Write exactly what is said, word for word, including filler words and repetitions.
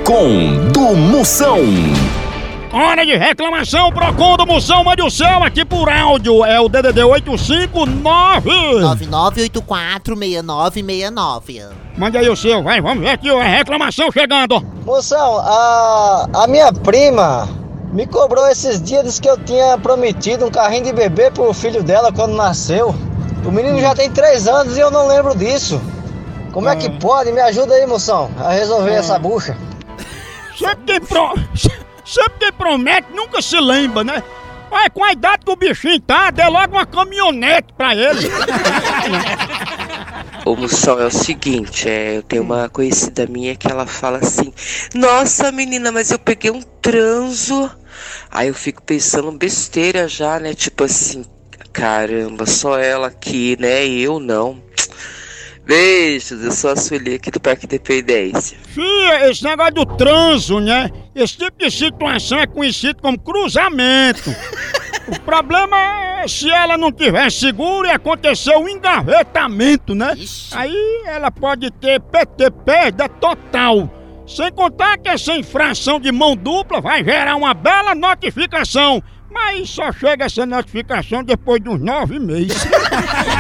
Procon do Moção. Hora de reclamação, Procon do Moção, mande o seu aqui por áudio, é o D D D oito cinco nove nove nove oito quatro seis nove seis nove. Mande aí o seu, vai, vamos ver aqui, a reclamação chegando. Moção, a, a minha prima me cobrou esses dias, disse que eu tinha prometido um carrinho de bebê pro filho dela quando nasceu. O menino já tem três anos e eu não lembro disso. Como é, é que pode? Me ajuda aí, moção, a resolver é. essa bucha. Sempre quem, pro... Sempre quem promete nunca se lembra, né? Olha, com a idade que o bichinho tá, dê logo uma caminhonete pra ele. Ô Moção, é o seguinte, é, eu tenho uma conhecida minha que ela fala assim: nossa menina, mas eu peguei um transo. Aí eu fico pensando besteira já, né? Tipo assim, caramba, só ela aqui, né? E eu não. Beijos, eu sou a Sueli aqui do Parque Independência. Fia, esse negócio do transo, né? Esse tipo de situação é conhecido como cruzamento. O problema é se ela não tiver seguro e acontecer um engavetamento, né? Ixi. Aí ela pode ter P T perda total. Sem contar que essa infração de mão dupla vai gerar uma bela notificação. Mas só chega essa notificação depois de uns nove meses.